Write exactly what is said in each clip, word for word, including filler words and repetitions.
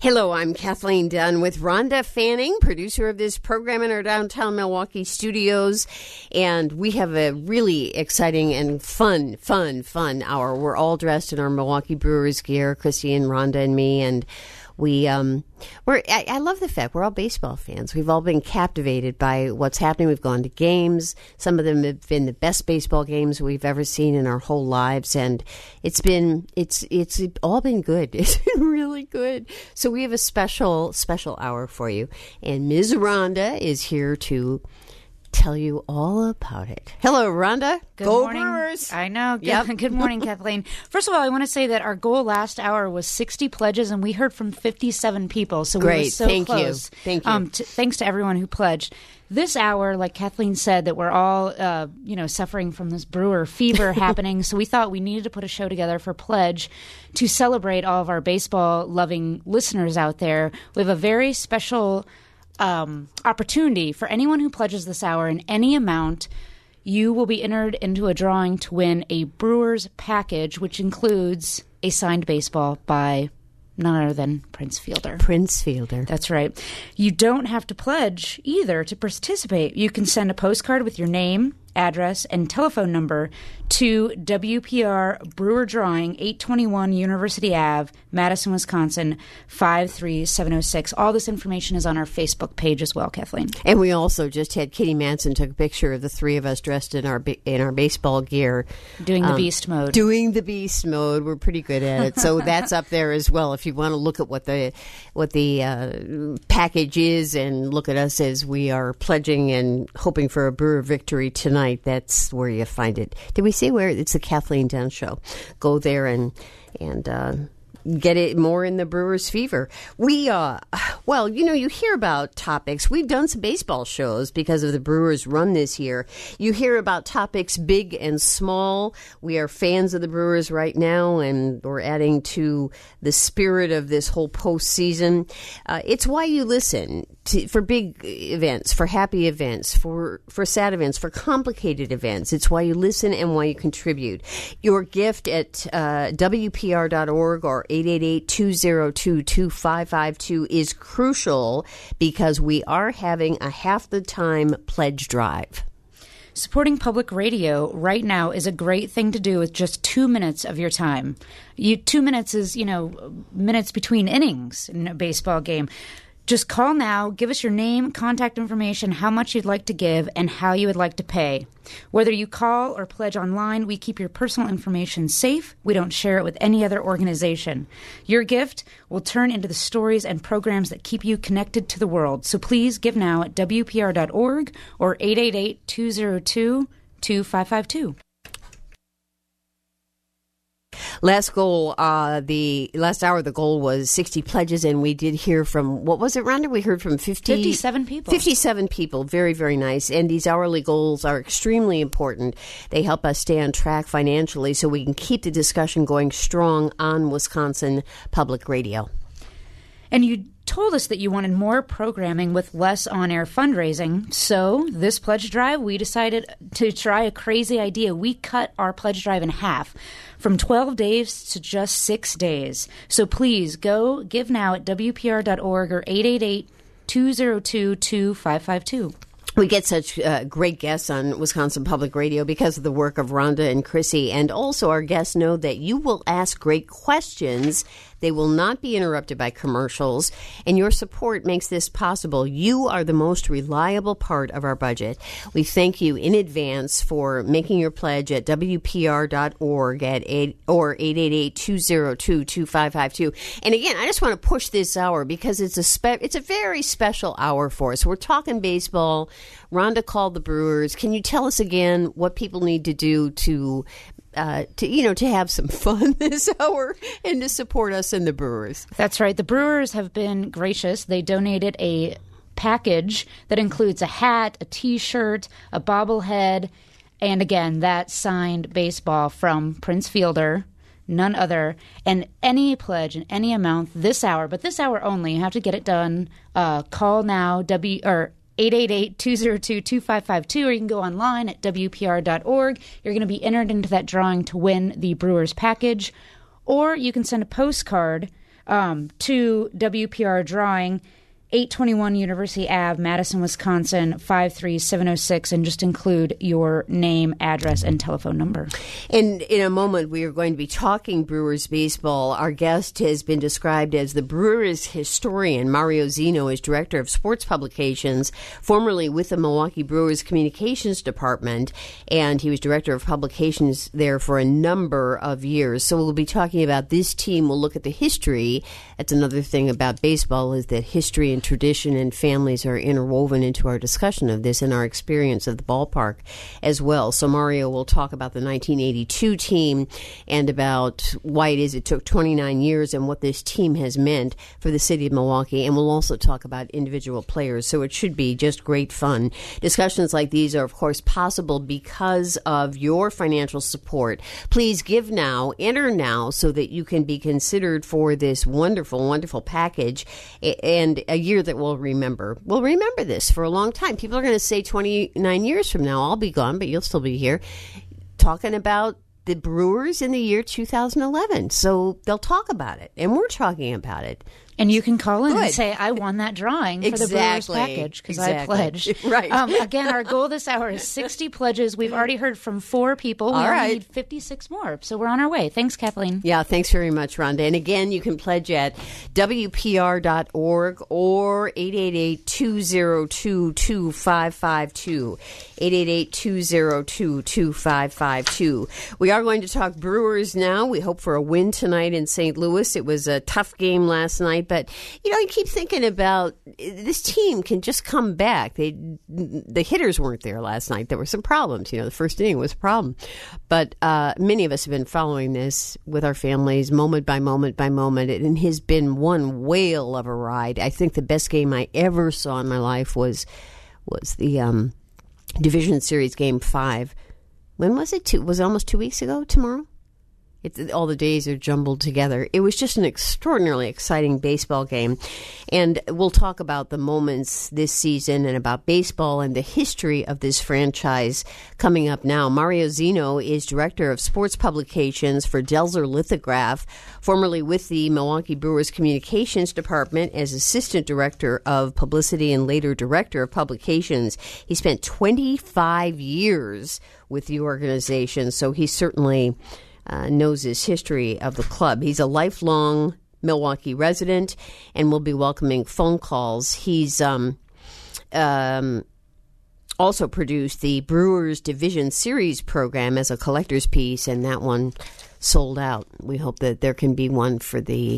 Hello, I'm Kathleen Dunn with Rhonda Fanning, producer of this program in our downtown Milwaukee studios. And we have a really exciting and fun, fun, fun hour. We're all dressed in our Milwaukee Brewers gear, Christy and Rhonda and me, and we, um, we're, I, I love the fact we're all baseball fans. We've all been captivated by what's happening. We've gone to games. Some of them have been the best baseball games we've ever seen in our whole lives. And it's been, it's, it's all been good. It's been really good. So we have a special, special hour for you. And Miz Rhonda is here to tell you all about it. Hello, Rhonda. Good Go morning. Brewers. I know. Good, Yep. Good morning, Kathleen. First of all, I want to say that our goal last hour was sixty pledges, and we heard from fifty-seven people. So Great. we were so Thank close. you. Thank you. Um, t- thanks to everyone who pledged. This hour, like Kathleen said, that we're all, uh, you know, suffering from this brewer fever happening. So we thought we needed to put a show together for Pledge to celebrate all of our baseball-loving listeners out there. We have a very special Um, opportunity for anyone who pledges this hour in any amount. You will be entered into a drawing to win a Brewers package, which includes a signed baseball by none other than Prince Fielder. Prince Fielder. That's right. You don't have to pledge either to participate. You can send a postcard with your name, address, and telephone number to W P R Brewer Drawing, eight twenty-one University Avenue, Madison, Wisconsin, five three seven oh six. All this information is on our Facebook page as well, Kathleen. And we also just had Kitty Manson took a picture of the three of us dressed in our ba- in our baseball gear. Doing the um, beast mode. Doing the beast mode. We're pretty good at it. So that's up there as well if you want to look at what the what the uh, package is and look at us as we are pledging and hoping for a Brewer victory tonight. That's where you find it. Did we say where? It's the Kathleen Dunn Show. Go there and and uh, get it more in the Brewers fever. We, uh, well, you know, you hear about topics. We've done some baseball shows because of the Brewers run this year. You hear about topics big and small. We are fans of the Brewers right now, and we're adding to the spirit of this whole postseason. Uh, it's why you listen to, for big events, for happy events, for, for sad events, for complicated events. It's why you listen and why you contribute. Your gift at uh, W P R dot org or eight eight eight, two oh two, two five five two is crucial because we are having a half the time pledge drive. Supporting public radio right now is a great thing to do with just two minutes of your time. You two minutes is, you know, minutes between innings in a baseball game. Just call now, give us your name, contact information, how much you'd like to give, and how you would like to pay. Whether you call or pledge online, we keep your personal information safe. We don't share it with any other organization. Your gift will turn into the stories and programs that keep you connected to the world. So please give now at W P R dot org or eight eight eight, two oh two, two five five two. Last goal, uh, the last hour, the goal was sixty pledges, and we did hear from, what was it, Rhonda? We heard from fifty, fifty-seven people. fifty-seven people. Very, very nice. And these hourly goals are extremely important. They help us stay on track financially so we can keep the discussion going strong on Wisconsin Public Radio. And you told us that you wanted more programming with less on-air fundraising. So this pledge drive, we decided to try a crazy idea. We cut our pledge drive in half from twelve days to just six days. So please go give now at W P R dot org or eight eight eight, two oh two, two five five two. We get such uh, great guests on Wisconsin Public Radio because of the work of Rhonda and Chrissy. And also our guests know that you will ask great questions. They will not be interrupted by commercials. And your support makes this possible. You are the most reliable part of our budget. We thank you in advance for making your pledge at W P R dot org at eight, or eight eight eight, two oh two, two five five two. And again, I just want to push this hour because it's a spe- it's a very special hour for us. We're talking baseball. Rhonda called the Brewers. Can you tell us again what people need to do to, uh, to you know, to have some fun this hour and to support us in the Brewers? That's right. The Brewers have been gracious. They donated a package that includes a hat, a T-shirt, a bobblehead, and again, that signed baseball from Prince Fielder, none other, and any pledge in any amount this hour, but this hour only. You have to get it done. Uh, call now, W or eight eight eight, two oh two, two five five two, or you can go online at W P R dot org. You're going to be entered into that drawing to win the Brewers package, or you can send a postcard um, to W P R drawing, eight twenty-one University Avenue, Madison, Wisconsin, five three seven oh six, and just include your name, address, and telephone number. And in a moment, we are going to be talking Brewers baseball. Our guest has been described as the Brewers historian. Mario Zeno is director of sports publications, formerly with the Milwaukee Brewers Communications Department, and he was director of publications there for a number of years. So we'll be talking about this team. We'll look at the history. That's another thing about baseball, is that history and tradition and families are interwoven into our discussion of this and our experience of the ballpark as well. So Mario will talk about the nineteen eighty-two team and about why it is it took twenty-nine years and what this team has meant for the city of Milwaukee. And we'll also talk about individual players. So it should be just great fun. Discussions like these are, of course, possible because of your financial support. Please give now, enter now, so that you can be considered for this wonderful, wonderful package and a year that we'll remember. We'll remember this for a long time. People are going to say twenty-nine years from now, I'll be gone, but you'll still be here, talking about the Brewers in the year two thousand eleven. So they'll talk about it, and we're talking about it. And you can call in Good. and say, I won that drawing for Exactly. the Brewers package because Exactly. I pledged. Right. Um, again, our goal this hour is sixty pledges. We've already heard from four people. We All only right. need fifty-six more. So we're on our way. Thanks, Kathleen. Yeah, thanks very much, Rhonda. And again, you can pledge at W P R dot org or eight eight eight, two oh two, two five five two. eight eight eight, two oh two, two five five two. We are going to talk Brewers now. We hope for a win tonight in Saint Louis. It was a tough game last night, but, you know, I keep thinking about this team can just come back. They, the hitters weren't there last night. There were some problems. You know, the first inning was a problem. But uh, many of us have been following this with our families moment by moment by moment. It has been one whale of a ride. I think the best game I ever saw in my life was was the um, Division Series Game five. When was it? Two, was it almost two weeks ago tomorrow? It, all the days are jumbled together. It was just an extraordinarily exciting baseball game. And we'll talk about the moments this season and about baseball and the history of this franchise coming up now. Mario Zeno is director of sports publications for Delzer Lithograph, formerly with the Milwaukee Brewers Communications Department as assistant director of publicity and later director of publications. He spent twenty-five years with the organization, so he certainly Uh, knows his history of the club. He's a lifelong Milwaukee resident and will be welcoming phone calls. He's um, um, also produced the Brewers Division Series program as a collector's piece, and that one sold out. We hope that there can be one for the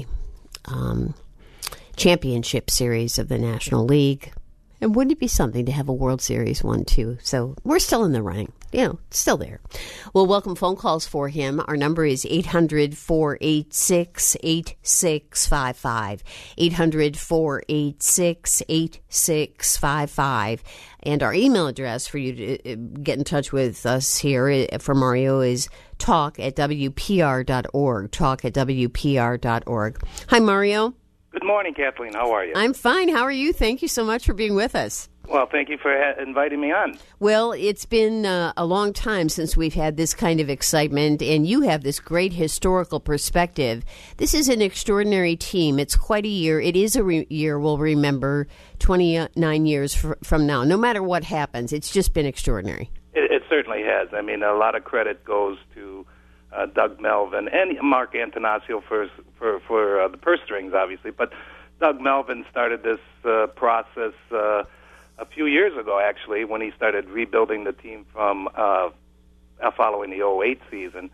um, championship series of the National League. And wouldn't it be something to have a World Series one, too? So we're still in the running. You know, still there. We'll welcome phone calls for him. Our number is eight hundred, four eight six, eight six five five. eight hundred, four eight six, eight six five five. And our email address for you to get in touch with us here for Mario is talk at W P R dot org. Talk at W P R dot org. Hi, Mario. Good morning, Kathleen. How are you? I'm fine. How are you? Thank you so much for being with us. Well, thank you for ha- inviting me on. Well, it's been uh, a long time since we've had this kind of excitement, and you have this great historical perspective. This is an extraordinary team. It's quite a year. It is a re- year we'll remember twenty-nine years fr- from now. No matter what happens, it's just been extraordinary. It, it certainly has. I mean, a lot of credit goes to uh, Doug Melvin and Mark Antanasio for for, for uh, the purse strings, obviously. But Doug Melvin started this uh, process uh, a few years ago, actually, when he started rebuilding the team from uh, following the oh eight season.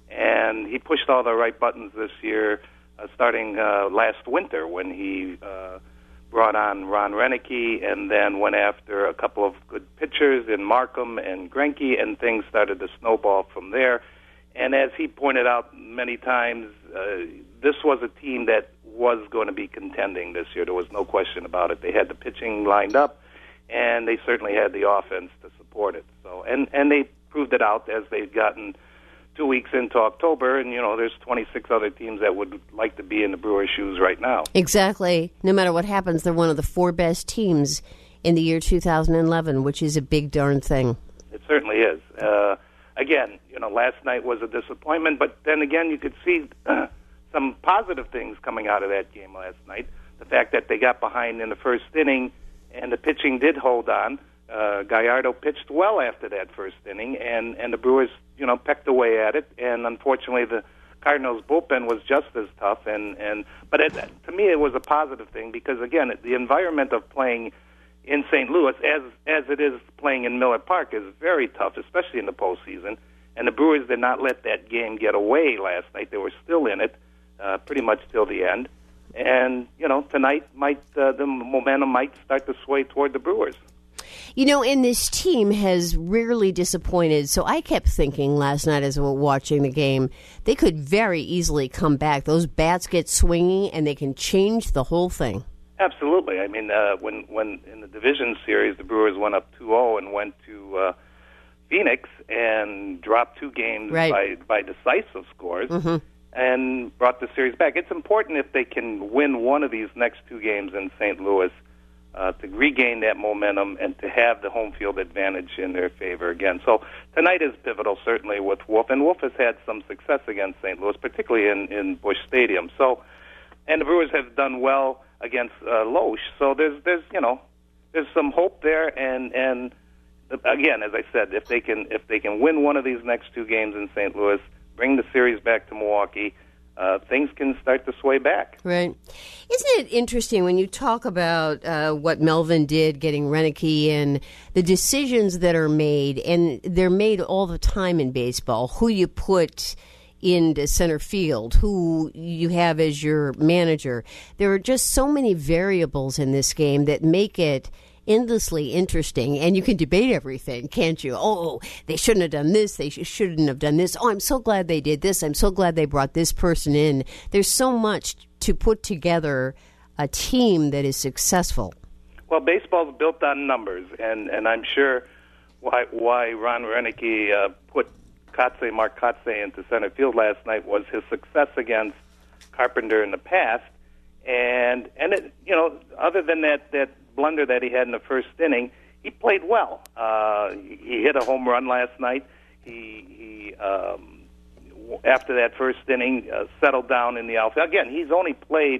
And he pushed all the right buttons this year, uh, starting uh, last winter when he uh, brought on Ron Renicky and then went after a couple of good pitchers in Markham and Greinke, and things started to snowball from there. And as he pointed out many times, uh, this was a team that was going to be contending this year. There was no question about it. They had the pitching lined up, and they certainly had the offense to support it. So, and, and they proved it out as they've gotten two weeks into October, and, you know, there's twenty-six other teams that would like to be in the Brewers' shoes right now. Exactly. No matter what happens, they're one of the four best teams in the year two thousand eleven, which is a big darn thing. It certainly is. Uh, again, you know, last night was a disappointment, but then again, you could see uh, some positive things coming out of that game last night. The fact that they got behind in the first inning and the pitching did hold on. Uh, Gallardo pitched well after that first inning, and, and the Brewers, you know, pecked away at it. And unfortunately, the Cardinals' bullpen was just as tough. And, and but it, to me, it was a positive thing because, again, the environment of playing in Saint Louis, as as it is playing in Miller Park, is very tough, especially in the postseason. And the Brewers did not let that game get away last night. They were still in it uh, pretty much till the end. And, you know, tonight might uh, the momentum might start to sway toward the Brewers. You know, and this team has rarely disappointed. So I kept thinking last night as we were watching the game, they could very easily come back. Those bats get swinging, and they can change the whole thing. Absolutely. I mean, uh, when, when in the division series, the Brewers went up two oh and went to uh, Phoenix and dropped two games right. by, by decisive scores. Mm-hmm. And brought the series back. It's important if they can win one of these next two games in Saint Louis uh, to regain that momentum and to have the home field advantage in their favor again. So tonight is pivotal, certainly, with Wolf. And Wolf has had some success against Saint Louis, particularly in, in Busch Stadium. So, and the Brewers have done well against uh, Loesch. So there's, there's, you know, there's some hope there. And, and again, as I said, if they can, if they can win one of these next two games in Saint Louis, bring the series back to Milwaukee, uh, things can start to sway back. Right. Isn't it interesting when you talk about uh, what Melvin did, getting Roenicke, and the decisions that are made, and they're made all the time in baseball, who you put into center field, who you have as your manager. There are just so many variables in this game that make it endlessly interesting, and you can debate everything, can't you? Oh, they shouldn't have done this. They sh- shouldn't have done this. Oh, I'm so glad they did this. I'm so glad they brought this person in. There's so much to put together a team that is successful. Well, baseball's built on numbers, and, and I'm sure why why Ron Roenicke uh, put Kotsay, Mark Kotsay into center field last night was his success against Carpenter in the past, and and it, you know, other than that that. blunder that he had in the first inning, he played well. Uh, he hit a home run last night. He, he um, after that first inning, uh, settled down in the outfield. Again, he's only played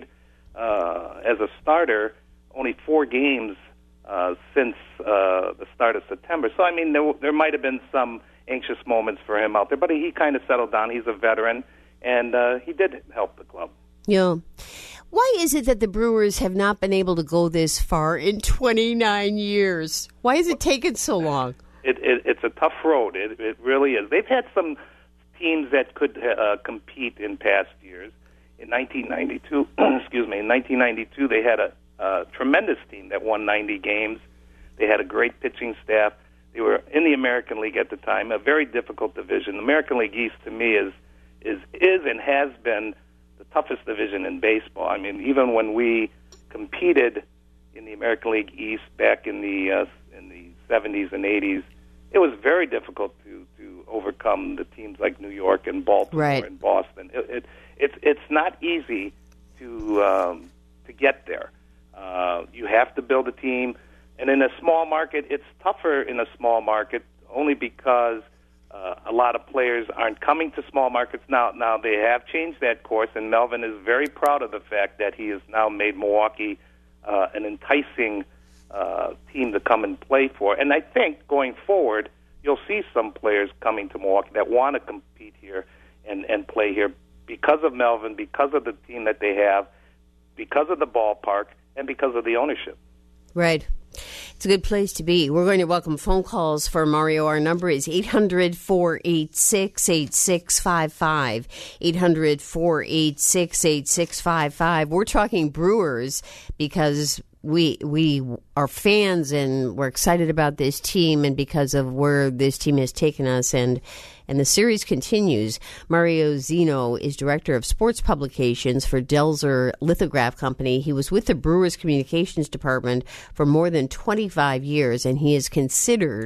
uh, as a starter only four games uh, since uh, the start of September. So, I mean, there, there might have been some anxious moments for him out there, but he, he kind of settled down. He's a veteran, and uh, he did help the club. Yeah. Why is it that the Brewers have not been able to go this far in twenty-nine years? Why has it taken so long? It, it, it's a tough road. It, it really is. They've had some teams that could uh, compete in past years. In nineteen ninety-two, excuse me, in nineteen ninety-two, they had a, a tremendous team that won ninety games. They had a great pitching staff. They were in the American League at the time, a very difficult division. The American League East, to me, is is is and has been the toughest division in baseball. I mean, even when we competed in the American League East back in the uh, in the seventies and eighties, it was very difficult to, to overcome the teams like New York and Baltimore right. and Boston. It, it, it's it's not easy to um, to get there. Uh, you have to build a team, and in a small market, it's tougher in a small market only because Uh, a lot of players aren't coming to small markets now. Now they have changed that course, and Melvin is very proud of the fact that he has now made Milwaukee uh, an enticing uh, team to come and play for. And I think going forward, you'll see some players coming to Milwaukee that want to compete here and, and play here because of Melvin, because of the team that they have, because of the ballpark, and because of the ownership. Right. It's a good place to be. We're going to welcome phone calls for Mario. Our number is eight hundred, four eight six, eight six five five. eight hundred, four eight six, eight six five five. We're talking Brewers because we we are fans and we're excited about this team and because of where this team has taken us, and and the series continues. Mario Zeno is director of sports publications for Delzer Lithograph Company. He was with the Brewers communications department for more than twenty-five years, and he is considered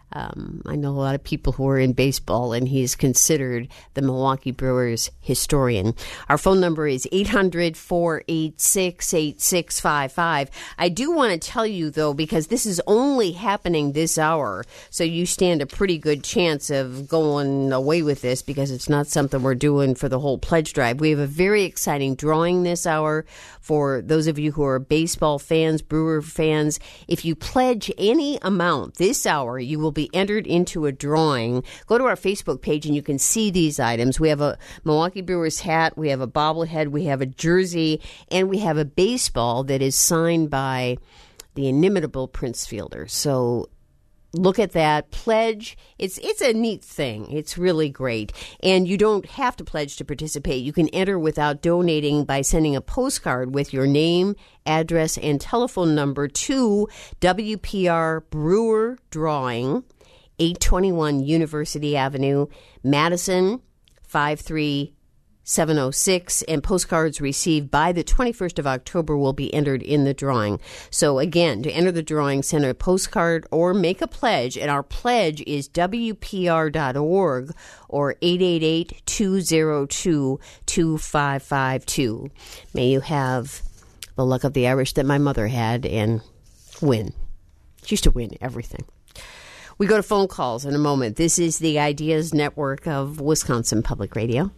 Um, I know a lot of people who are in baseball, and he's considered the Milwaukee Brewers historian. Our phone number is eight hundred, four eight six, eight six five five. I do want to tell you, though, because this is only happening this hour, so you stand a pretty good chance of going away with this because it's not something we're doing for the whole pledge drive. We have a very exciting drawing this hour for those of you who are baseball fans, Brewer fans. If you pledge any amount this hour, you will be entered into a drawing. Go to our Facebook page and you can see these items. We have a Milwaukee Brewers hat, we have a bobblehead, we have a jersey, and we have a baseball that is signed by the inimitable Prince Fielder. So look at that. Pledge. It's it's a neat thing. It's really great. And you don't have to pledge to participate. You can enter without donating by sending a postcard with your name, address, and telephone number to W P R Brewer Drawing, eight twenty-one University Avenue, Madison, five three seven oh six, and postcards received by the twenty-first of October will be entered in the drawing. So again, to enter the drawing, send a postcard or make a pledge, and our pledge is W P R dot org or eight eight eight, two oh two, two five five two. May you have the luck of the Irish that my mother had and win. She used to win everything. We go to phone calls in a moment. This is the Ideas Network of Wisconsin Public Radio.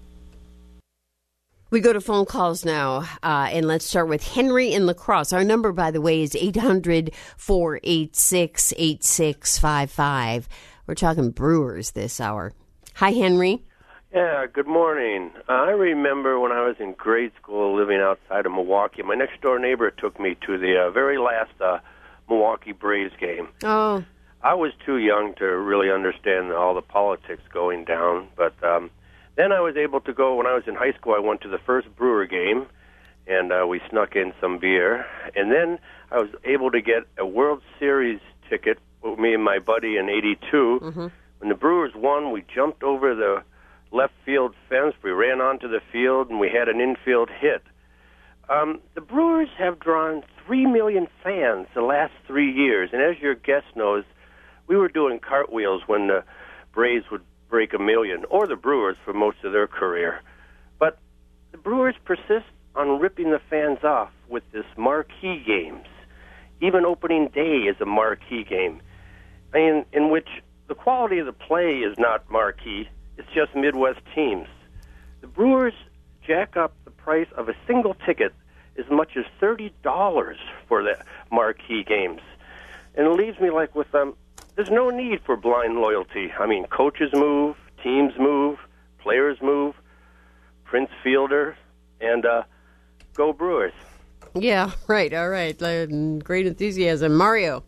We go to phone calls now, uh, and let's start with Henry in La Crosse. Our number, by the way, is eight hundred, four eight six, eight six five five. We're talking Brewers this hour. Hi, Henry. Yeah, good morning. Uh, I remember when I was in grade school living outside of Milwaukee, my next-door neighbor took me to the uh, very last uh, Milwaukee Braves game. Oh. I was too young to really understand all the politics going down, but... Um, Then I was able to go, when I was in high school, I went to the first Brewer game, and uh, we snuck in some beer. And then I was able to get a World Series ticket with me and my buddy in eighty-two. Mm-hmm. When the Brewers won, we jumped over the left field fence. We ran onto the field, and we had an infield hit. Um, the Brewers have drawn three million fans the last three years. And as your guest knows, we were doing cartwheels when the Braves would break a million, or the Brewers for most of their career. But the Brewers persist on ripping the fans off with this marquee games. Even opening day is a marquee game, in, in which the quality of the play is not marquee, it's just Midwest teams. The Brewers jack up the price of a single ticket as much as thirty dollars for the marquee games. And it leaves me like with them, um, there's no need for blind loyalty. I mean, coaches move, teams move, players move, Prince Fielder, and uh, go Brewers. Yeah, right, all right. Uh, great enthusiasm. Mario.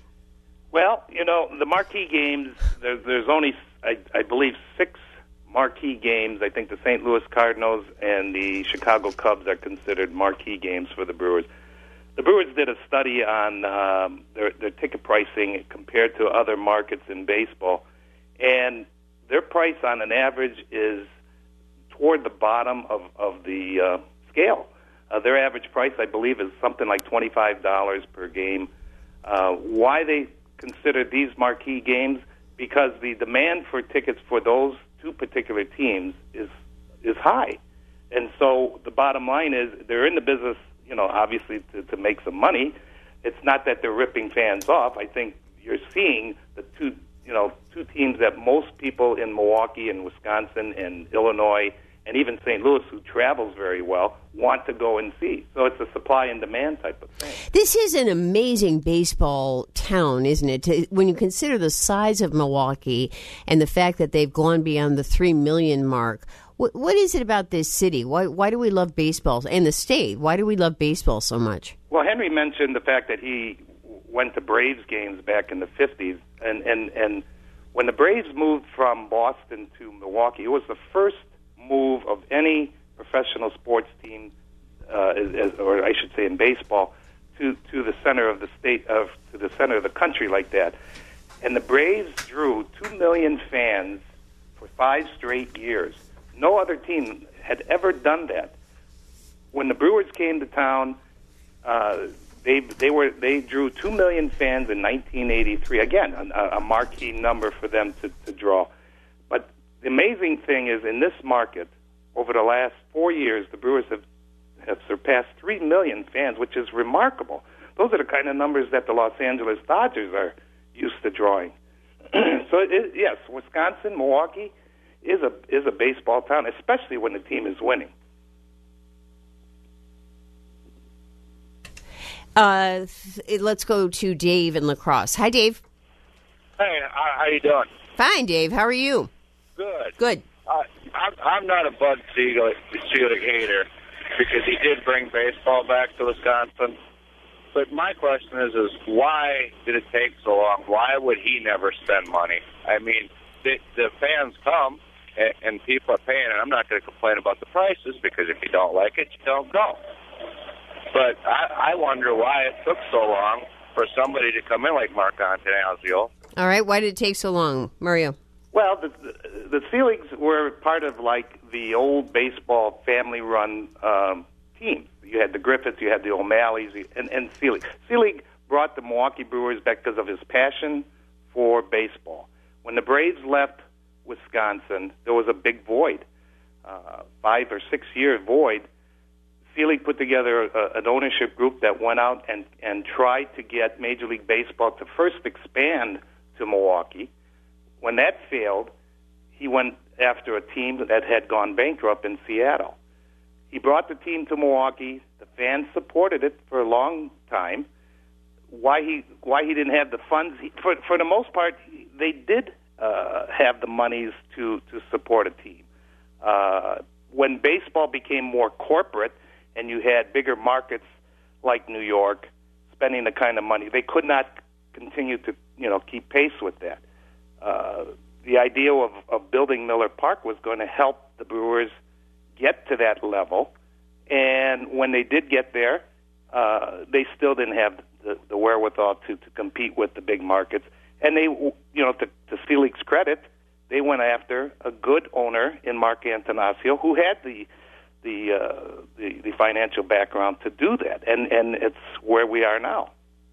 Well, you know, the marquee games, there, there's only, I, I believe, six marquee games. I think the Saint Louis Cardinals and the Chicago Cubs are considered marquee games for the Brewers. The Brewers did a study on um, their, their ticket pricing compared to other markets in baseball, and their price on an average is toward the bottom of, of the uh, scale. Uh, their average price, I believe, is something like twenty-five dollars per game. Uh, why they consider these marquee games? Because the demand for tickets for those two particular teams is is high. And so the bottom line is they're in the business, you know, obviously to, to make some money. It's not that they're ripping fans off. I think you're seeing the two, you know, two teams that most people in Milwaukee and Wisconsin and Illinois and even Saint Louis, who travels very well, want to go and see. So it's a supply and demand type of thing. This is an amazing baseball town, isn't it? To, when you consider the size of Milwaukee and the fact that they've gone beyond the three million mark, what, what is it about this city? Why, why do we love baseball? And the state, why do we love baseball so much? Well, Henry mentioned the fact that he went to Braves games back in the fifties, and, and, and when the Braves moved from Boston to Milwaukee, it was the first move of any professional sports team, uh, as, or I should say in baseball, to, to the center of the state, of to the center of the country like that. And the Braves drew two million fans for five straight years. No other team had ever done that. When the Brewers came to town, uh, They they were they drew two million fans in nineteen eighty-three. Again, a, a marquee number for them to, to draw. But the amazing thing is, in this market, over the last four years, the Brewers have have surpassed three million fans, which is remarkable. Those are the kind of numbers that the Los Angeles Dodgers are used to drawing. So it, yes, Wisconsin, Milwaukee is a is a baseball town, especially when the team is winning. Uh, th- let's go to Dave in La Crosse. Hi, Dave. Hey, how, how you doing? Fine, Dave. How are you? Good. Good. Uh, I'm, I'm not a Bud Selig, Selig hater because he did bring baseball back to Wisconsin. But my question is, is why did it take so long? Why would he never spend money? I mean, the, the fans come and, and people are paying, and I'm not going to complain about the prices because if you don't like it, you don't go. But I, I wonder why it took so long for somebody to come in like Mark Antanasio. All right. Why did it take so long, Mario? Well, the, the, the Seligs were part of like the old baseball family-run um, teams. You had the Griffiths, you had the O'Malleys, and, and Selig. Selig brought the Milwaukee Brewers back because of his passion for baseball. When the Braves left Wisconsin, there was a big void, uh, five or six-year void. Selig put together a, an ownership group that went out and, and tried to get Major League Baseball to first expand to Milwaukee. When that failed, he went after a team that had gone bankrupt in Seattle. He brought the team to Milwaukee. The fans supported it for a long time. Why he why he didn't have the funds? He, for for the most part, they did uh, have the monies to to support a team. Uh, when baseball became more corporate, and you had bigger markets like New York spending the kind of money, they could not continue to, you know, keep pace with that. Uh, the idea of, of building Miller Park was going to help the Brewers get to that level, and when they did get there, uh, they still didn't have the, the wherewithal to, to compete with the big markets. And they, you know, to, to Selig's credit, they went after a good owner in Mark Antanasio who had the The, uh, the the financial background to do that, and and it's where we are now.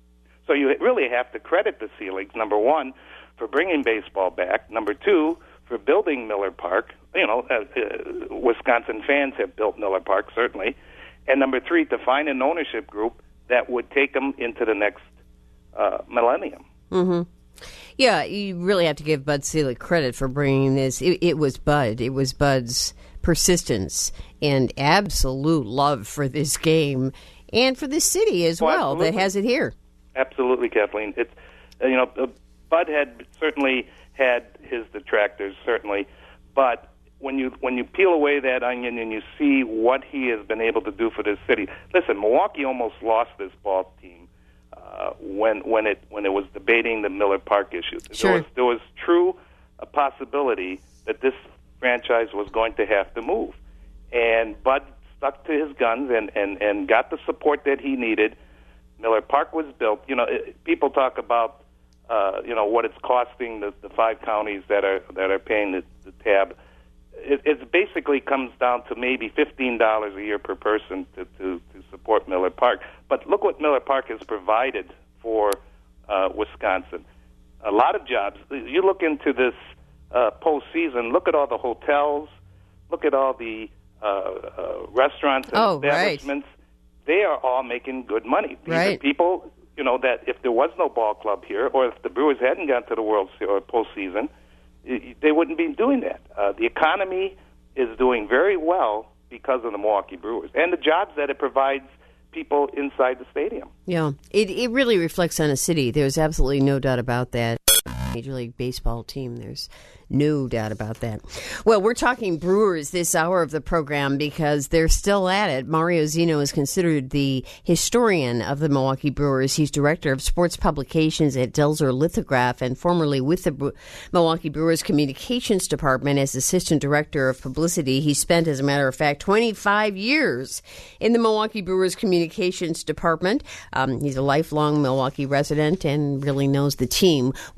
So you really have to credit the Seligs, number one, for bringing baseball back. Number two, for building Miller Park. You know, uh, uh, Wisconsin fans have built Miller Park certainly, and number three, to find an ownership group that would take them into the next uh, millennium. Mm-hmm. Yeah, you really have to give Bud Selig credit for bringing this. It, it was Bud. It was Bud's persistence and absolute love for this game and for this city as well, well that has it here. Absolutely, Kathleen. It's uh, you know, uh, Bud had certainly had his detractors, certainly, but when you when you peel away that onion and you see what he has been able to do for this city, listen, Milwaukee almost lost this ball team uh, when when it when it was debating the Miller Park issue. Sure. There was, there was true a possibility that this franchise was going to have to move. And Bud stuck to his guns and, and, and got the support that he needed. Miller Park was built. You know, it, people talk about, uh, you know, what it's costing the, the five counties that are that are paying the, the tab. It, it basically comes down to maybe fifteen dollars a year per person to, to, to support Miller Park. But look what Miller Park has provided for uh, Wisconsin. A lot of jobs. You look into this Uh, postseason, look at all the hotels, look at all the uh, uh, restaurants and oh, establishments. Right. They are all making good money. These right. are people, you know, that if there was no ball club here, or if the Brewers hadn't gone to the World Se- or postseason, they wouldn't be doing that. Uh, the economy is doing very well because of the Milwaukee Brewers and the jobs that it provides people inside the stadium. Yeah, it it really reflects on a city. There's absolutely no doubt about that. Major League Baseball team. There's no doubt about that. Well, we're talking Brewers this hour of the program because they're still at it. Mario Zeno is considered the historian of the Milwaukee Brewers. He's director of sports publications at Delzer Lithograph and formerly with the Bre- Milwaukee Brewers Communications Department as assistant director of publicity. He spent, as a matter of fact, twenty-five years in the Milwaukee Brewers Communications Department. Um, he's a lifelong Milwaukee resident and really knows the team. We're welcoming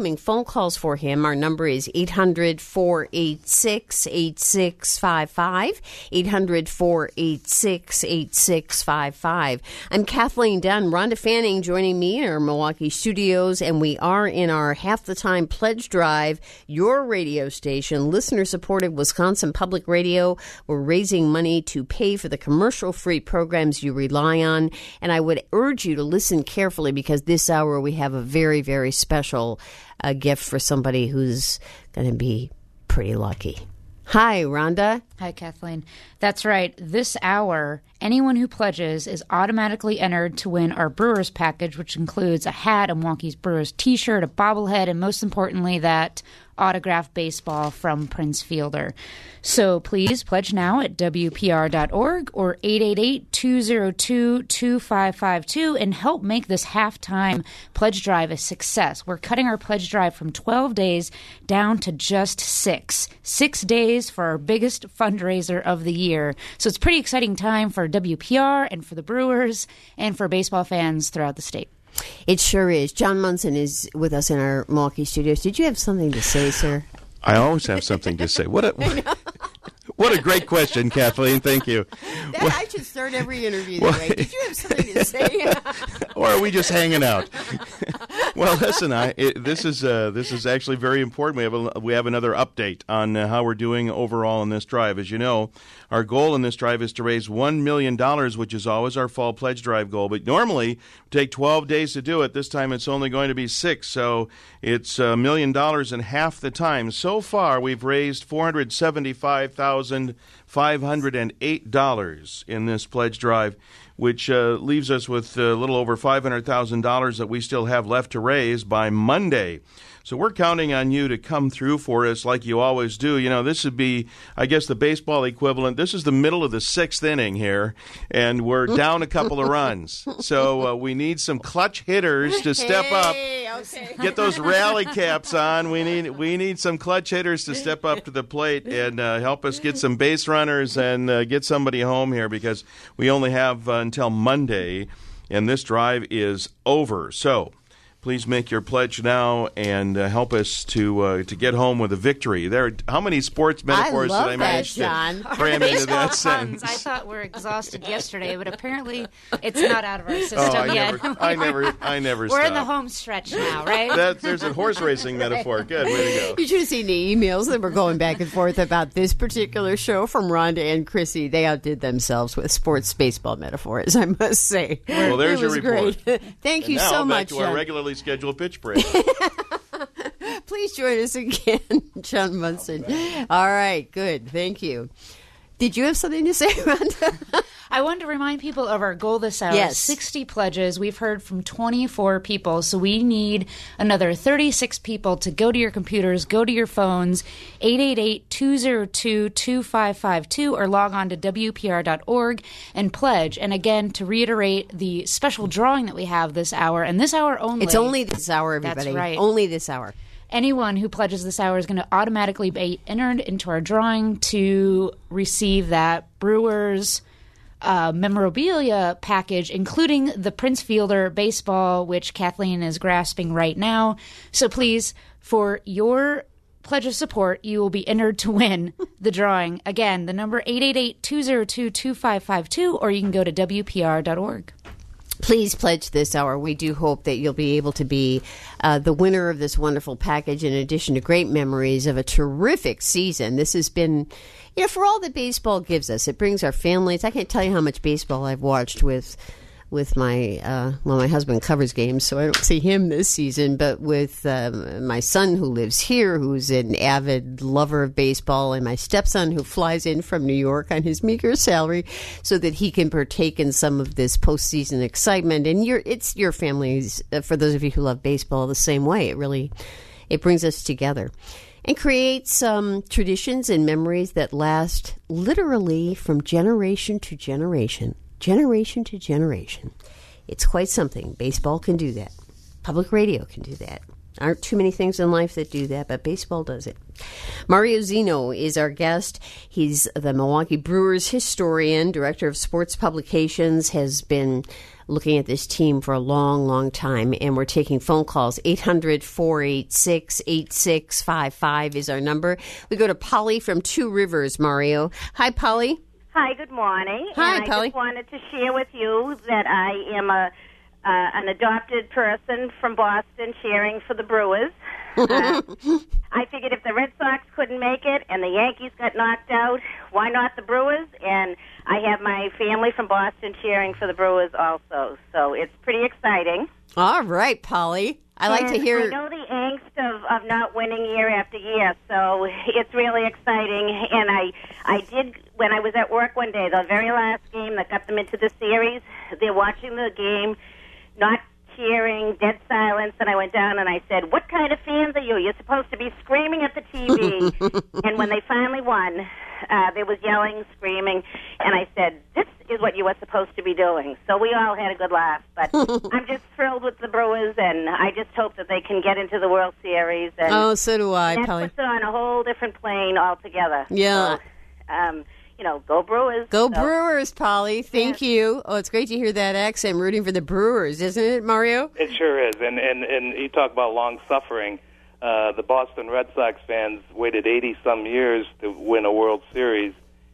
incoming phone calls for him. Our number is eight hundred, four eight six, eight six five five, eight hundred, four eight six, eight six five five. I'm Kathleen Dunn. Rhonda Fanning joining me in our Milwaukee studios, and we are in our Half the Time Pledge Drive, your radio station, listener-supported Wisconsin Public Radio. We're raising money to pay for the commercial-free programs you rely on, and I would urge you to listen carefully because this hour we have a very, very special uh, gift for somebody who's going to be pretty lucky. Hi, Rhonda. Hi, Kathleen. That's right. This hour, anyone who pledges is automatically entered to win our Brewers package, which includes a hat, a Milwaukee's Brewers t-shirt, a bobblehead, and most importantly, that autographed baseball from Prince Fielder. So please pledge now at W P R dot org or eight eight eight, two zero two, two five five two and help make this halftime pledge drive a success. We're cutting our pledge drive from twelve days down to just six. Six days for our biggest fundraiser of the year. So it's a pretty exciting time for W P R and for the Brewers and for baseball fans throughout the state. It sure is. John Munson is with us in our Milwaukee studios. Did you have something to say, sir? I always have something to say. What a what a great question, Kathleen. Thank you. That, well, I should start every interview that well, way. Did you have something to say? Or are we just hanging out? Well, listen, I it, this is uh, this is actually very important. We have a, we have another update on uh, how we're doing overall in this drive. As you know, our goal in this drive is to raise one million dollars, which is always our fall pledge drive goal. But normally, it take twelve days to do it. This time, it's only going to be six, so it's a million dollars in half the time. So far, we've raised four hundred seventy-five thousand five hundred eight dollars in this pledge drive, which uh, leaves us with a little over five hundred thousand dollars that we still have left to raise by Monday. So we're counting on you to come through for us like you always do. You know, this would be, I guess, the baseball equivalent. This is the middle of the sixth inning here, and we're down a couple of runs. So uh, we need some clutch hitters to step hey, up, okay. Get those rally caps on. We need we need some clutch hitters to step up to the plate and uh, help us get some base runners and uh, get somebody home here because we only have uh, until Monday, and this drive is over. So please make your pledge now and uh, help us to uh, to get home with a victory. There, how many sports metaphors I did I manage that, to cram into that sentence? sentence? I thought we were exhausted yesterday, but apparently it's not out of our system oh, I yet. Never, I never, I never. We're stop. in the home stretch now, right? That, there's a horse racing metaphor. Good, way to go. You should have seen the emails that were going back and forth about this particular show from Rhonda and Chrissy. They outdid themselves with sports baseball metaphors, I must say. Well, there's it was your report. Great. Thank and you now, so back much. to our John. regularly scheduled pitch break. Please join us again, John Munson. All right, good. Thank you. Did you have something to say, Rhonda? I wanted to remind people of our goal this hour. Yes. sixty pledges. We've heard from twenty-four people, so we need another thirty-six people to go to your computers, go to your phones, eight eight eight, two zero two, two five five two, or log on to W P R dot org and pledge. And again, to reiterate the special drawing that we have this hour, and this hour only. It's only this hour, everybody. That's right. Only this hour. Anyone who pledges this hour is going to automatically be entered into our drawing to receive that Brewers uh, memorabilia package, including the Prince Fielder baseball, which Kathleen is grasping right now. So please, for your pledge of support, you will be entered to win the drawing. Again, the number eight eight eight, two zero two, two five five two, or you can go to W P R dot org. Please pledge this hour. We do hope that you'll be able to be uh, the winner of this wonderful package in addition to great memories of a terrific season. This has been, you know, for all that baseball gives us, it brings our families. I can't tell you how much baseball I've watched with with my, uh, well, my husband covers games, so I don't see him this season, but with um, my son who lives here, who's an avid lover of baseball, and my stepson who flies in from New York on his meager salary so that he can partake in some of this postseason excitement. And your, it's your families, uh, for those of you who love baseball, the same way. It really, it brings us together and creates um, traditions and memories that last literally from generation to generation. Generation to generation. It's quite something. Baseball can do that. Public radio can do that. Aren't too many things in life that do that, but baseball does it. Mario Zeno is our guest. He's the Milwaukee Brewers historian, director of sports publications, has been looking at this team for a long, long time. And we're taking phone calls. eight hundred, four eight six, eight six five five is our number. We go to Polly from Two Rivers, Mario. Hi, Polly. Hi, good morning. Hi, and I Polly. just wanted to share with you that I am a uh, an adopted person from Boston cheering for the Brewers. Uh, I figured if the Red Sox couldn't make it and the Yankees got knocked out, why not the Brewers? And I have my family from Boston cheering for the Brewers also. So it's pretty exciting. All right, Polly. I like and to hear... I know the angst of, of not winning year after year, so it's really exciting. And I, I did, when I was at work one day, the very last game that got them into the series, they're watching the game, not cheering, dead silence, and I went down and I said, what kind of fans are you? You're supposed to be screaming at the T V. And when they finally won, uh, there was yelling, screaming, and I said, this is what you were supposed to be doing. So we all had a good laugh. But I'm just thrilled with the Brewers, and I just hope that they can get into the World Series. And oh, so do I, that Polly. puts it on a whole different plane altogether. Yeah. So, um, you know, go Brewers. Go so. Brewers, Polly. Thank Yeah. you. Oh, it's great to hear that accent, rooting for the Brewers, isn't it, Mario? It sure is. And and, and you talk about long suffering. Uh, the Boston Red Sox fans waited eighty-some years to win a World Series,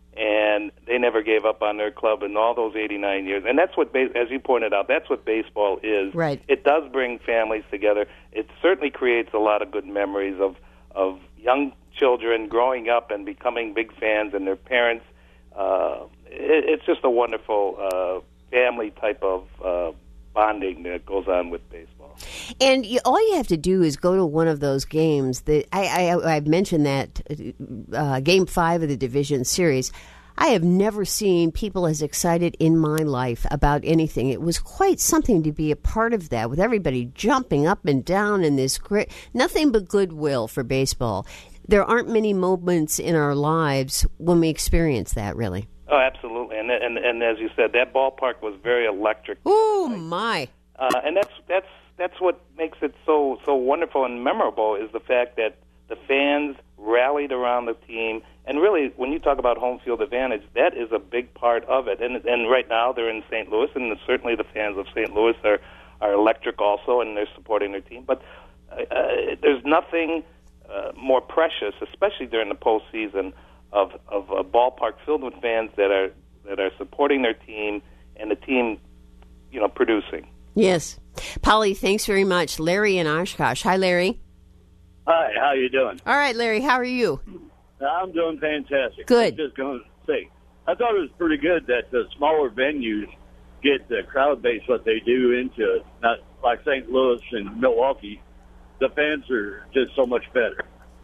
and they never gave up on their club in all those eighty-nine years. And that's what, as you pointed out, that's what baseball is. Right. It does bring families together. It certainly creates a lot of good memories of, of young children growing up and becoming big fans, and their parents. Uh, it, it's just a wonderful uh, family type of uh, bonding that goes on with baseball. And you, all you have to do is go to one of those games. That I, I, I mentioned that uh, Game Five of the Division Series. I have never seen people as excited in my life about anything. It was quite something to be a part of that, with everybody jumping up and down in this great, nothing but goodwill for baseball. There aren't many moments in our lives when we experience that, really. Oh, absolutely. And and and as you said, that ballpark was very electric. Oh, my. Uh, and that's that's that's what makes it so so wonderful and memorable, is the fact that the fans rallied around the team. And really, when you talk about home field advantage, that is a big part of it. And and right now they're in Saint Louis, and certainly the fans of Saint Louis are, are electric also, and they're supporting their team. But uh, there's nothing uh, more precious, especially during the postseason, of of a ballpark filled with fans that are that are supporting their team and the team, you know, producing. Yes. Polly, thanks very much. Larry in Oshkosh. Hi, Larry. Hi, how you doing? All right, Larry, how are you? I'm doing fantastic. Good. I'm just going to say, I thought it was pretty good that the smaller venues get the crowd base what they do into it. Not like Saint Louis and Milwaukee. The fans are just so much better.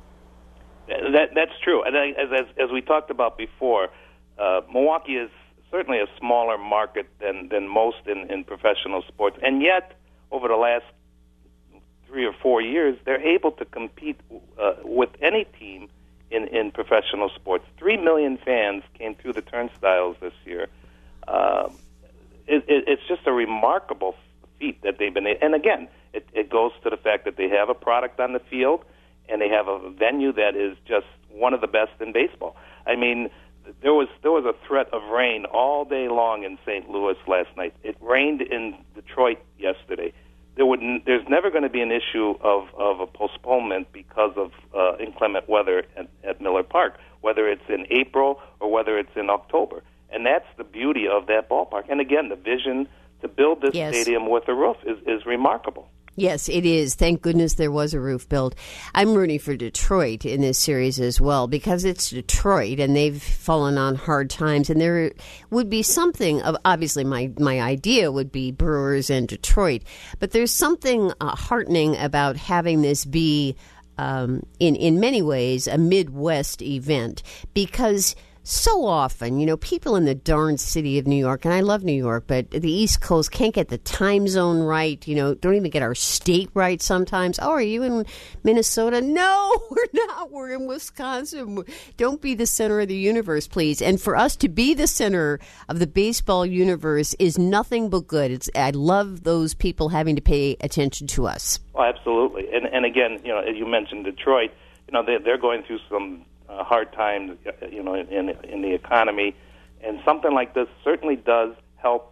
That that's true. And as as, as we talked about before, uh, Milwaukee is certainly a smaller market than, than most in, in professional sports, and yet over the last three or four years, they're able to compete uh, with any team in, in professional sports. Three million fans came through the turnstiles this year. Uh, it, it, it's just a remarkable feat that they've been. And again, it, it goes to the fact that they have a product on the field, and they have a venue that is just one of the best in baseball. I mean, there was there was a threat of rain all day long in Saint Louis last night. It rained in Detroit yesterday. There would there's never going to be an issue of, of a postponement because of uh, inclement weather at, at Miller Park, whether it's in April or whether it's in October. And that's the beauty of that ballpark. And again, the vision to build this Yes. stadium with a roof is, is remarkable. Yes, it is. Thank goodness there was a roof built. I'm rooting for Detroit in this series as well, because it's Detroit and they've fallen on hard times. And there would be something of, obviously my, my idea would be Brewers and Detroit, but there's something uh, heartening about having this be, um, in, in many ways, a Midwest event, because so often, you know, people in the darn city of New York, and I love New York, but the East Coast can't get the time zone right, you know, don't even get our state right sometimes. Oh, are you in Minnesota? No, we're not. We're in Wisconsin. Don't be the center of the universe, please. And for us to be the center of the baseball universe is nothing but good. It's I love those people having to pay attention to us. Oh, absolutely. And and again, you know, as you mentioned Detroit, you know, they're, they're going through some Uh, hard times, you know, in in the economy, and something like this certainly does help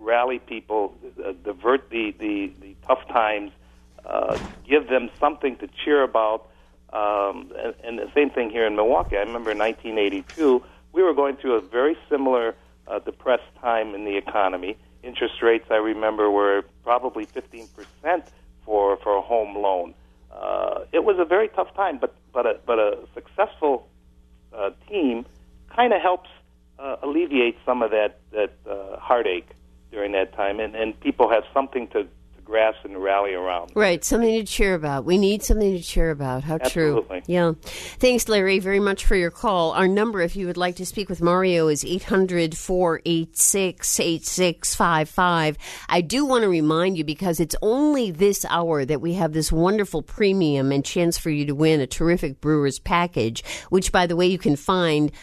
rally people, uh, divert the, the, the tough times, uh, give them something to cheer about. Um, and, and the same thing here in Milwaukee. I remember in nineteen eighty-two, we were going through a very similar uh, depressed time in the economy. Interest rates, I remember, were probably fifteen percent for, for a home loan. Uh, it was a very tough time, but, but, a, but a successful uh, team kind of helps uh, alleviate some of that, that uh, heartache during that time, and, and people have something to grasp and rally around. Right, something to cheer about. We need something to cheer about. How Absolutely. true. Yeah. Thanks, Larry, very much for your call. Our number, if you would like to speak with Mario, is eight hundred, four eight six, eight six five five. I do want to remind you, because it's only this hour that we have this wonderful premium and chance for you to win a terrific Brewers package, which, by the way, you can find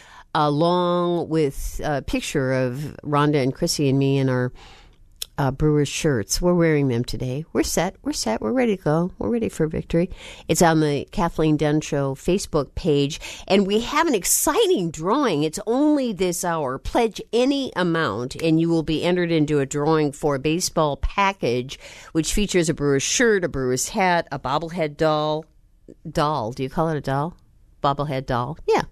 along with a picture of Rhonda and Chrissy and me in our Uh, Brewers shirts. We're wearing them today. We're set. We're set. We're ready to go. We're ready for victory. It's on the Kathleen Dunn Show Facebook page. And we have an exciting drawing. It's only this hour. Pledge any amount, and you will be entered into a drawing for a baseball package, which features a Brewers shirt, a Brewers hat, a bobblehead doll. Doll. Do you call it a doll? Bobblehead doll. Yeah.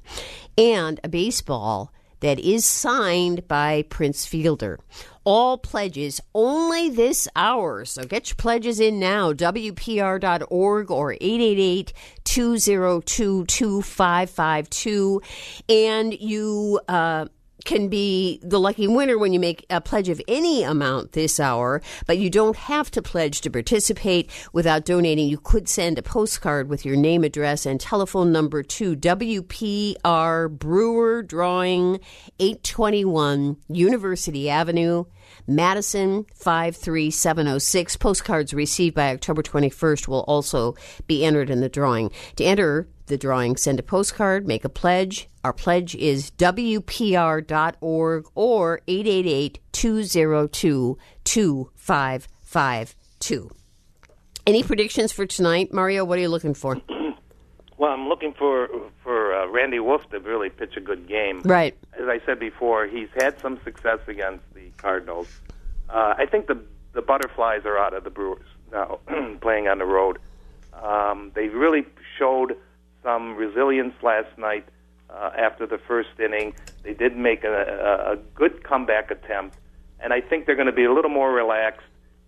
And a baseball that is signed by Prince Fielder. All pledges only this hour. So get your pledges in now. W P R dot org or eight eight eight, two oh two, two five five two. And you uh, can be the lucky winner when you make a pledge of any amount this hour, but you don't have to pledge to participate without donating. You could send a postcard with your name, address, and telephone number to W P R Brewer Drawing, eight twenty-one University Avenue, Madison five three seven oh six. Postcards received by October twenty-first will also be entered in the drawing. To enter the drawing, send a postcard, make a pledge. Our pledge is W P R dot org or eight eight eight, two oh two, two five five two. Any predictions for tonight? Mario, what are you looking for? Well, I'm looking for for uh, Randy Wolf to really pitch a good game. Right. As I said before, he's had some success against the Cardinals. Uh, I think the the butterflies are out of the Brewers now, playing on the road. Um, they really showed some resilience last night uh, after the first inning. They did make a, a, a good comeback attempt, and I think they're going to be a little more relaxed.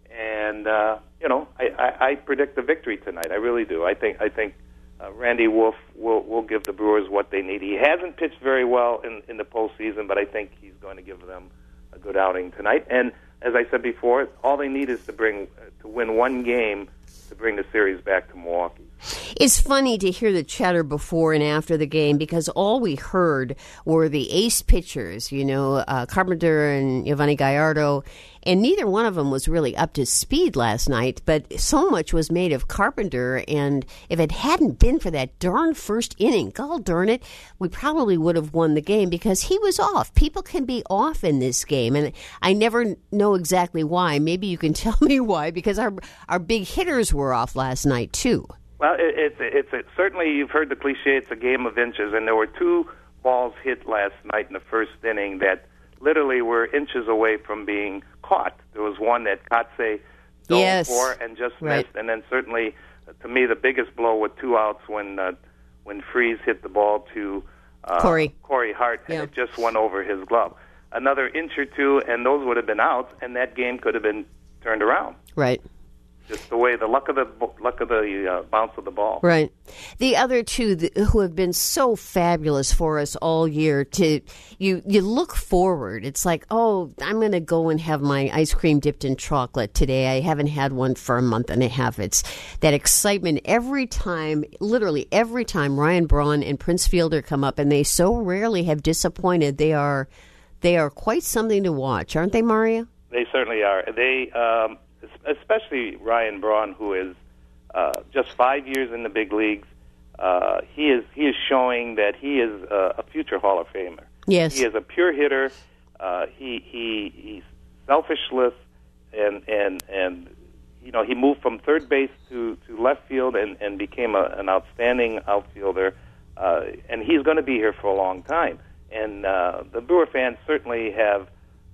And uh, you know, I, I, I predict a victory tonight. I really do. I think I think. Uh, Randy Wolf will will give the Brewers what they need. He hasn't pitched very well in, in the postseason, but I think he's going to give them a good outing tonight. And as I said before, all they need is to bring uh, to win one game to bring the series back to Milwaukee. It's funny to hear the chatter before and after the game, because all we heard were the ace pitchers, you know, uh, Carpenter and Giovanni Gallardo, and neither one of them was really up to speed last night, but so much was made of Carpenter, and if it hadn't been for that darn first inning, god darn it, we probably would have won the game, because he was off. People can be off in this game, and I never know exactly why. Maybe you can tell me why, because our our big hitters were off last night, too. Well, it, it's it's it, certainly, you've heard the cliche, it's a game of inches, and there were two balls hit last night in the first inning that literally were inches away from being caught. There was one that Kotze dove yes. for and just right. missed, and then certainly, to me, the biggest blow with two outs when uh, when Freese hit the ball to uh, Corey. Corey Hart, and yeah. it just went over his glove. Another inch or two, and those would have been outs, and that game could have been turned around. Right. Just the way the luck of the luck of the uh, bounce of the ball. Right. The other two th- who have been so fabulous for us all year, to you you look forward. It's like, oh, I'm going to go and have my ice cream dipped in chocolate today. I haven't had one for a month and a half. It's that excitement every time, literally every time Ryan Braun and Prince Fielder come up, and they so rarely have disappointed. They are they are quite something to watch, aren't they, Mario? They certainly are. They. Um, Especially Ryan Braun, who is uh, just five years in the big leagues, uh, he is he is showing that he is a, a future Hall of Famer. Yes, he is a pure hitter. Uh, he he he's selfishless, and and and you know he moved from third base to, to left field and, and became a, an outstanding outfielder. Uh, and he's going to be here for a long time. And uh, the Brewer fans certainly have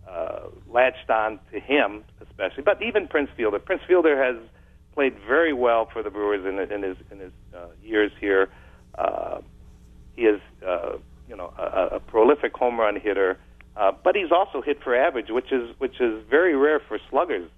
uh, latched on to him, especially. But even Prince Fielder. Prince Fielder has played very well for the Brewers in, in his in his uh, years here. Uh, he is, uh, you know, a, a prolific home run hitter, uh, but he's also hit for average, which is which is very rare for sluggers.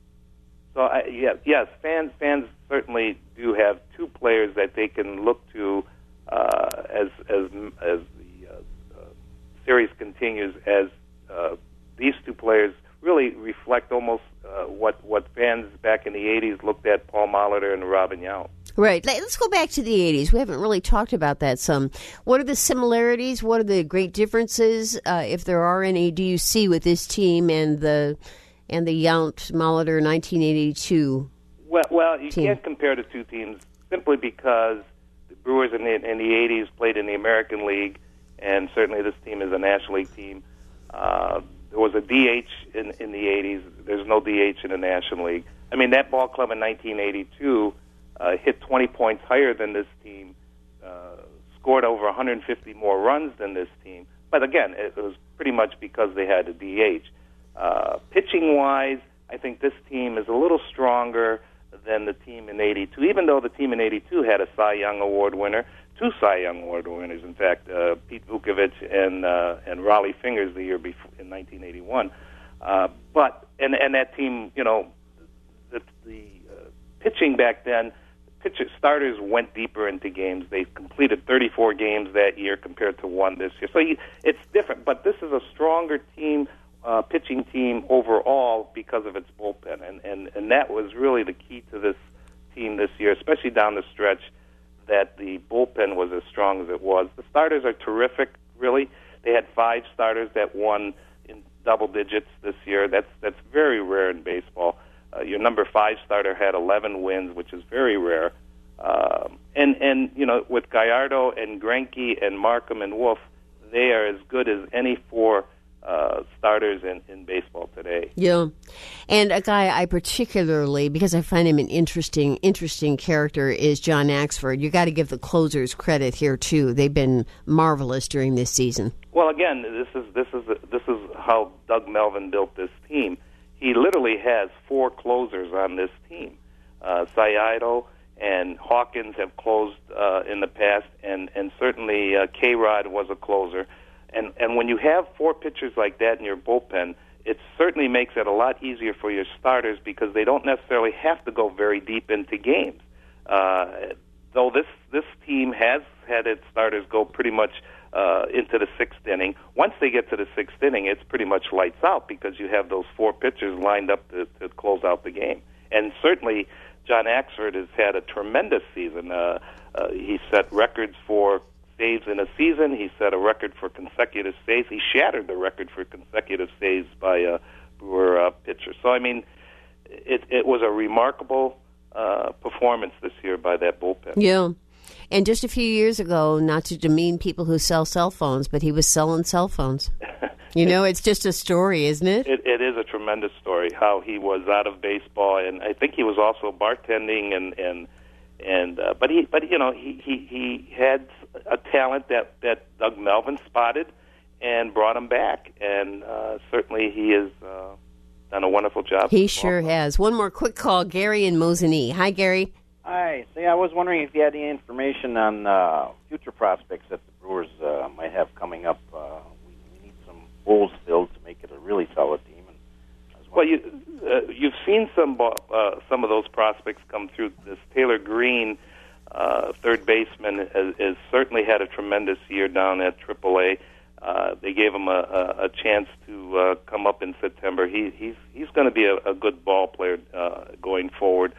So, I, yeah, yes, fans fans certainly do have two players that they can look to uh, as as as the uh, uh, series continues. As uh, these two players really reflect almost uh, what what fans back in the eighties looked at Paul Molitor and Robin Yount. Right. Let's go back to the eighties. We haven't really talked about that some. What are the similarities? What are the great differences, uh, if there are any, do you see with this team and the and the Yount Molitor nineteen eighty-two? Well, well, you team? can't compare the two teams simply because the Brewers in the, in the eighties played in the American League, and certainly this team is a National League team. Uh, there was a D H in, in the eighties. There's no D H in the National League. I mean, that ball club in nineteen eighty-two uh, hit twenty points higher than this team, uh, scored over one hundred fifty more runs than this team. But again, it was pretty much because they had a D H. Uh, pitching-wise, I think this team is a little stronger than the team in eighty-two, even though the team in eighty-two had a Cy Young Award winner, two Cy Young Award winners, in fact, uh, Pete Vukovich and uh, and Raleigh Fingers the year before in nineteen eighty-one. Uh, but and and that team, you know, the, the uh, pitching back then, pitcher starters went deeper into games. They completed thirty-four games that year compared to one this year. So you, it's different, but this is a stronger team. Uh, pitching team overall because of its bullpen, and, and, and that was really the key to this team this year, especially down the stretch, that the bullpen was as strong as it was. The starters are terrific, really. They had five starters that won in double digits this year. That's that's very rare in baseball. Uh, your number five starter had eleven wins, which is very rare. Um, and, and, you know, with Gallardo and Greinke and Markham and Wolf, they are as good as any four Uh, starters in, in baseball today. Yeah. And a guy I particularly, because I find him an interesting interesting character, is John Axford. You got to give the closers credit here, too. They've been marvelous during this season. Well, again, this is this is this is how Doug Melvin built this team. He literally has four closers on this team. Uh, Saito and Hawkins have closed uh, in the past, and, and certainly uh, K-Rod was a closer. And and when you have four pitchers like that in your bullpen, it certainly makes it a lot easier for your starters because they don't necessarily have to go very deep into games. Uh, though this this team has had its starters go pretty much uh, into the sixth inning. Once they get to the sixth inning, it's pretty much lights out because you have those four pitchers lined up to, to close out the game. And certainly, John Axford has had a tremendous season. Uh, uh, he set records for saves in a season. He set a record for consecutive saves. He shattered the record for consecutive saves by a Brewer uh, pitcher. So, I mean, it, it was a remarkable uh, performance this year by that bullpen. Yeah. And just a few years ago, not to demean people who sell cell phones, but he was selling cell phones. You know, it's just a story, isn't it? it? It is a tremendous story, how he was out of baseball. And I think he was also bartending and... and And uh, but he, but you know, he, he, he had a talent that, that Doug Melvin spotted and brought him back, and uh, certainly he has uh, done a wonderful job. He sure has. One more quick call, Gary in Mosinee. Hi, Gary. Hi. See, I was wondering if you had any information on uh, future prospects that the Brewers uh, might have coming up. Uh, we, we need some holes filled to make it a really solid team. And well, you, uh, you've seen some uh, some of those prospects come through. This Taylor Green, uh, third baseman, has, has certainly had a tremendous year down at triple A. Uh, they gave him a, a, a chance to uh, come up in September. He, he's he's going to be a, a good ball player uh, going forward.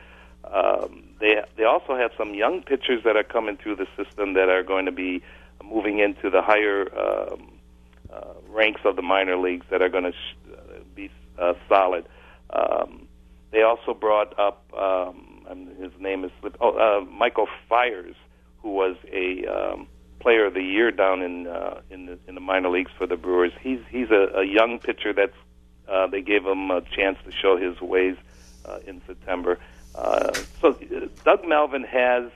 Um, they they also have some young pitchers that are coming through the system that are going to be moving into the higher um, uh, ranks of the minor leagues that are going to sh- be uh, solid. Um, they also brought up, um, and his name is oh, uh, Michael Fiers, who was a um, Player of the Year down in uh, in the in the minor leagues for the Brewers. He's he's a, a young pitcher that's uh, they gave him a chance to show his ways uh, in September. Uh, so uh, Doug Melvin has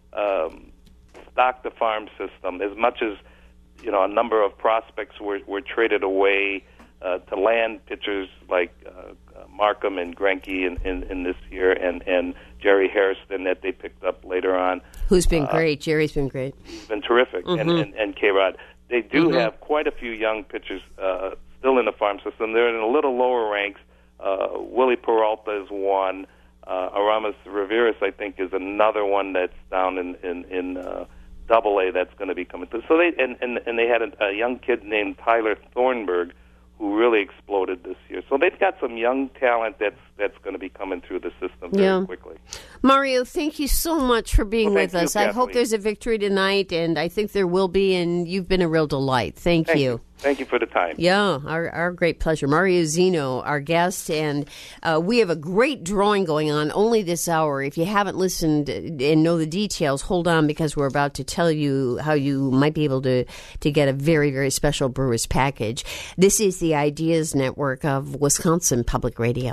um, stocked the farm system as much as you know a number of prospects were, were traded away uh, to land pitchers like uh, uh, Markham and Greinke in, in, in this year, and, and Jerry Hairston that they picked up later on. Who's been uh, great. Jerry's been great. He's been terrific. Mm-hmm. And, and, and K-Rod. They do mm-hmm. have quite a few young pitchers uh, still in the farm system. They're in a little lower ranks. Uh, Willie Peralta is one. Uh, Aramis Riveras, I think, is another one that's down in in, in uh, Double A that's going to be coming through. So they and, and, and they had a, a young kid named Tyler Thornburg who really exploded this year. So they've got some young talent that's that's going to be coming through the system very yeah. quickly. Mario, thank you so much for being well, with you, us. I Kathleen. hope there's a victory tonight, and I think there will be, and you've been a real delight. Thank, Thank you. you. Thank you for the time. Yeah, our, our great pleasure. Mario Zeno, our guest, and uh, we have a great drawing going on only this hour. If you haven't listened and know the details, hold on, because we're about to tell you how you might be able to, to get a very, very special Brewers package. This is the Ideas Network of Wisconsin Public Radio.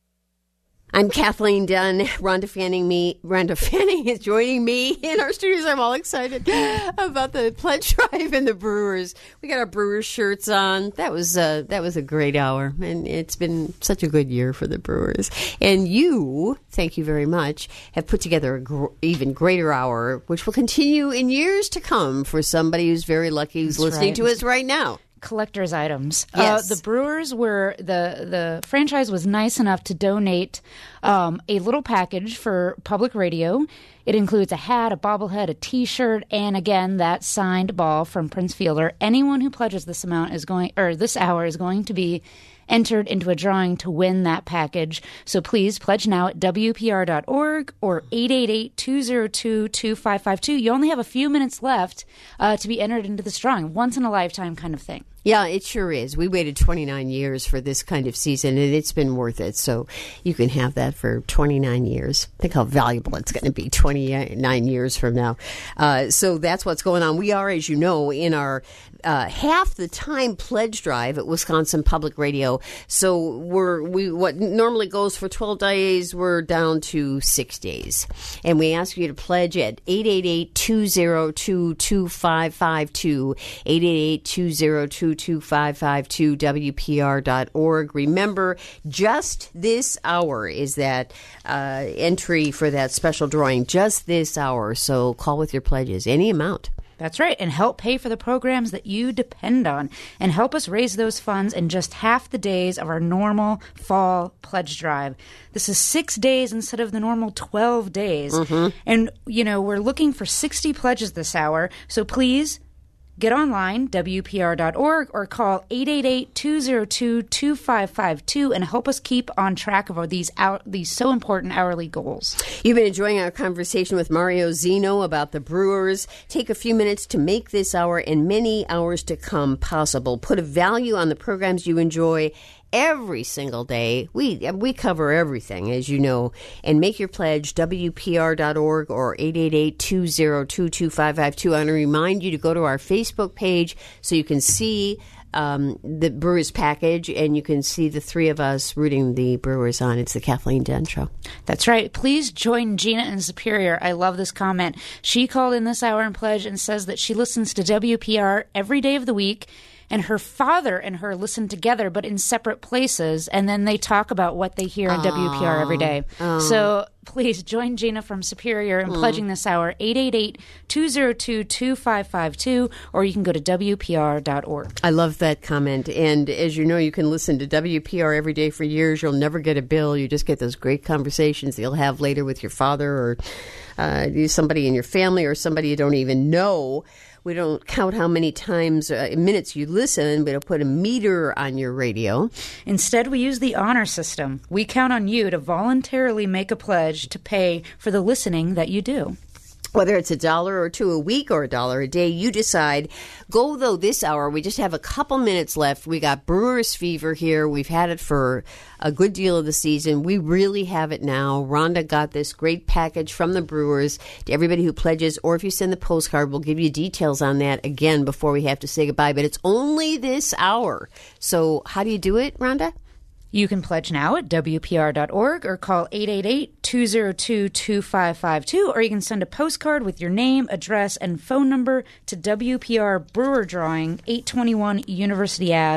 I'm Kathleen Dunn. Rhonda Fanning me. Rhonda Fanning is joining me in our studios. I'm all excited about the pledge drive and the Brewers. We got our Brewers shirts on. That was uh, that was a great hour, and it's been such a good year for the Brewers. And you, thank you very much, have put together an gr- even greater hour, which will continue in years to come for somebody who's very lucky who's That's listening right. to us right now. Collector's items. Yes. Uh, the Brewers were, the, the franchise was nice enough to donate um, a little package for public radio. It includes a hat, a bobblehead, a T-shirt, and again, that signed ball from Prince Fielder. Anyone who pledges this amount is going, or this hour is going to be entered into a drawing to win that package. So please pledge now at W P R dot org or eight eight eight, two zero two, two five five two. You only have a few minutes left uh, to be entered into this drawing. Once in a lifetime kind of thing. Yeah, it sure is. We waited twenty-nine years for this kind of season, and it's been worth it. So you can have that for twenty-nine years. Think how valuable it's going to be twenty-nine years from now. Uh, so that's what's going on. We are, as you know, in our uh, half the time pledge drive at Wisconsin Public Radio. So we're we what normally goes for twelve days, we're down to six days. And we ask you to pledge at eight eight eight, two zero two, two five five two, eight eight eight, two zero two, two five five two, W P R dot org. Remember, just this hour is that uh, entry for that special drawing, just this hour. So call with your pledges, any amount. That's right, and help pay for the programs that you depend on, and help us raise those funds in just half the days of our normal fall pledge drive. This is six days instead of the normal twelve days. Mm-hmm. And, you know, we're looking for sixty pledges this hour, so please get online, W P R dot org, or call eight eight eight, two zero two, two five five two and help us keep on track of these out, these so important hourly goals. You've been enjoying our conversation with Mario Zeno about the Brewers. Take a few minutes to make this hour and many hours to come possible. Put a value on the programs you enjoy every single day. We we cover everything, as you know. And make your pledge, W P R dot org or eight eight eight, two zero two, two five five two. I want to remind you to go to our Facebook page so you can see um, the Brewers package, and you can see the three of us rooting the Brewers on. It's the Kathleen Dunn Show. That's right. Please join Gina in Superior. I love this comment. She called in this hour and pledged and says that she listens to W P R every day of the week, and her father and her listen together, but in separate places, and then they talk about what they hear on Aww. W P R every day. Aww. So please join Gina from Superior in mm. pledging this hour, eight eight eight, two zero two, two five five two, or you can go to W P R dot org. I love that comment. And as you know, you can listen to W P R every day for years. You'll never get a bill. You just get those great conversations that you'll have later with your father or uh, somebody in your family or somebody you don't even know. We don't count how many times, uh, minutes you listen. We don't put a meter on your radio. Instead, we use the honor system. We count on you to voluntarily make a pledge to pay for the listening that you do. Whether it's a dollar or two a week or a dollar a day, you decide. Go, though, this hour. We just have a couple minutes left. We got Brewers fever here. We've had it for a good deal of the season. We really have it now. Rhonda got this great package from the Brewers to everybody who pledges, or if you send the postcard, we'll give you details on that again before we have to say goodbye. But it's only this hour. So how do you do it, Rhonda? You can pledge now at W P R dot org or call eight eight eight, two zero two, two five five two, or you can send a postcard with your name, address, and phone number to W P R Brewer Drawing, eight twenty-one University Avenue,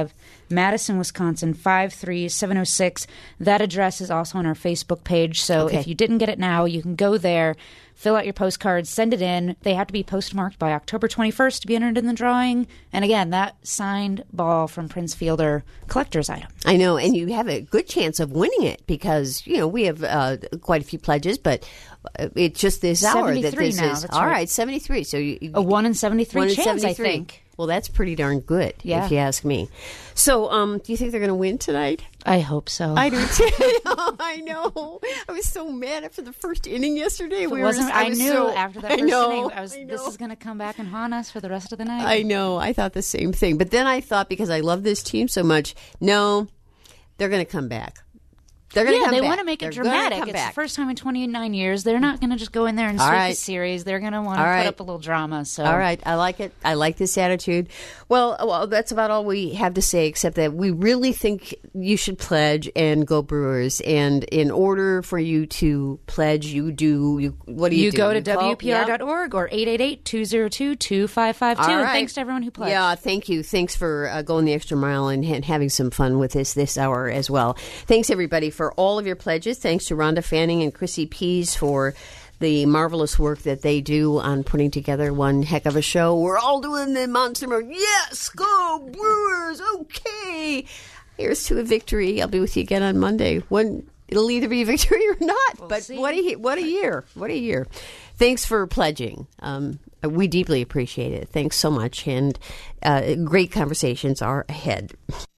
Madison, Wisconsin, five three seven oh six. That address is also on our Facebook page. So Okay. if you didn't get it now, you can go there, fill out your postcards, send it in. They have to be postmarked by October twenty-first to be entered in the drawing. And again, that signed ball from Prince Fielder, collector's item. I know, and you have a good chance of winning it because, you know, we have uh, quite a few pledges, but uh, it's just this hour that seventy-three this now, is. that's All right. right, seventy-three. So you, you A one in seventy-three one in chance, I seventy-three. think. Well, that's pretty darn good, Yeah. if you ask me. So, um, do you think they're going to win tonight? I hope so. I do too. I know. I was so mad after the first inning yesterday. If it we wasn't, were, I, was knew so, after that I first know, inning, I was, I this know. is going to come back and haunt us for the rest of the night. I know. I thought the same thing. But then I thought, because I love this team so much, no, they're going to come back. They're going to yeah, come they back. want to make it They're gonna dramatic. come It's back. the first time in twenty-nine years. They're not going to just go in there and All sweep right. the series. They're going to want to All put right. up a little drama. So All right, I like it. I like this attitude. Well, well, that's about all we have to say, except that we really think you should pledge and go Brewers. And in order for you to pledge, you do. You, what do you, You do? go to call- W P R dot yeah. org or eight eight eight, two oh two, two five five two. All And right. thanks to everyone who pledged. Yeah, thank you. Thanks for uh, going the extra mile and, and having some fun with us this hour as well. Thanks, everybody, for all of your pledges. Thanks to Rhonda Fanning and Chrissy Pease for the marvelous work that they do on putting together one heck of a show. We're all doing the Monster Mode. Yes, go Brewers. Okay. Here's to a victory. I'll be with you again on Monday. When it'll either be a victory or not. We'll but see. what a what a year. What a year. Thanks for pledging. Um, we deeply appreciate it. Thanks so much. And uh, great conversations are ahead.